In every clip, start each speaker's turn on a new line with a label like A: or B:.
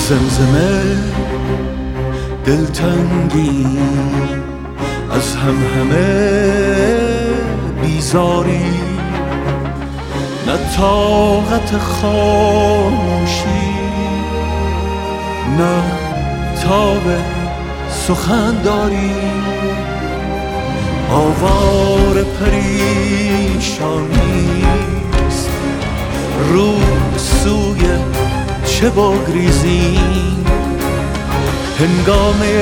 A: زمزمه دلتنگی از همه بیزاری، نه طاقت خاموشی نه تاب سخن داری. آوار پریشانیست رو سوی چه بگریزیم، هنگامه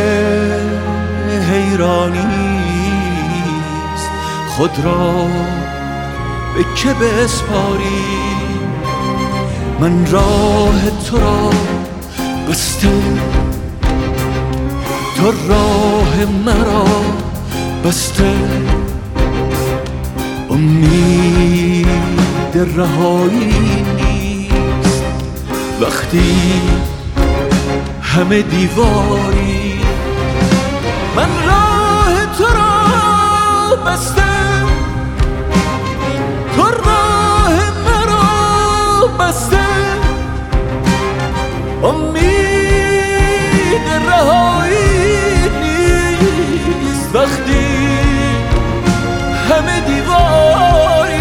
A: حیرانیست خود را به که بسپاریم. من راه تو را بسته، تو راه مرا بسته، امید رهایی نیست وقتی همه دیواری. من راه تو را بسته، تو راه مرا بسته، امید رهایی نیست وقتی همه دیواری.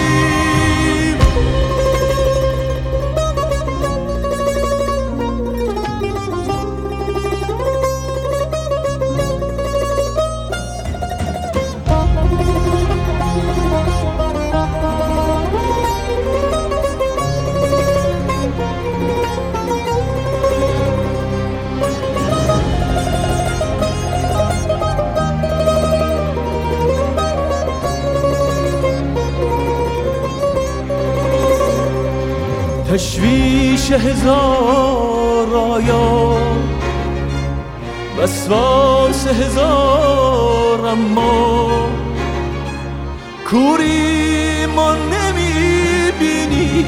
A: تشویش هزار آیا، وسواس هزار اما، کوری ما نمیبینی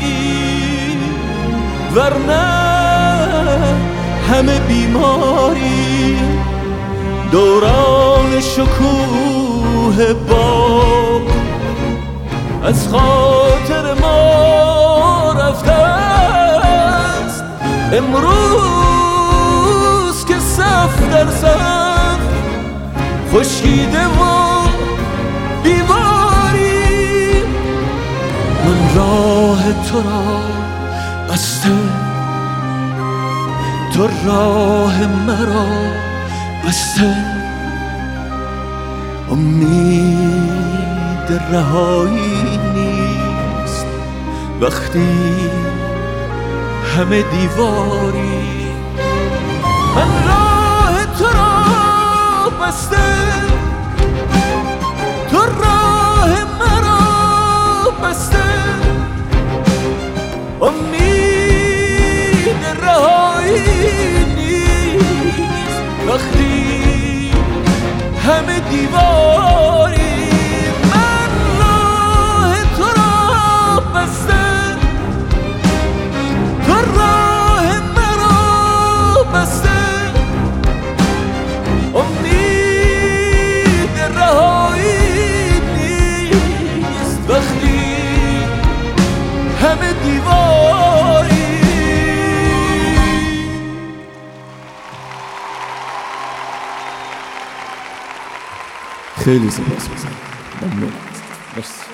A: ورنه همه بیماری. دوران شکوه باغ از خاطر ما رفته است، امروز که صف در صف خشکیده و بیماری. من راه تو را بسته، تو راه مرا بسته، امید رهایی نیست وقتی همه دیواری. من راه تو را بسته، تو راه مرا بسته، امید رهایی نیست وقتی همه دیواری. من راه تو را بسته، تو راه مرا بسته، امید رهایی نیست وقتی همه دیواری.
B: خیلی سپاس گذارم. ممنون. مرسی.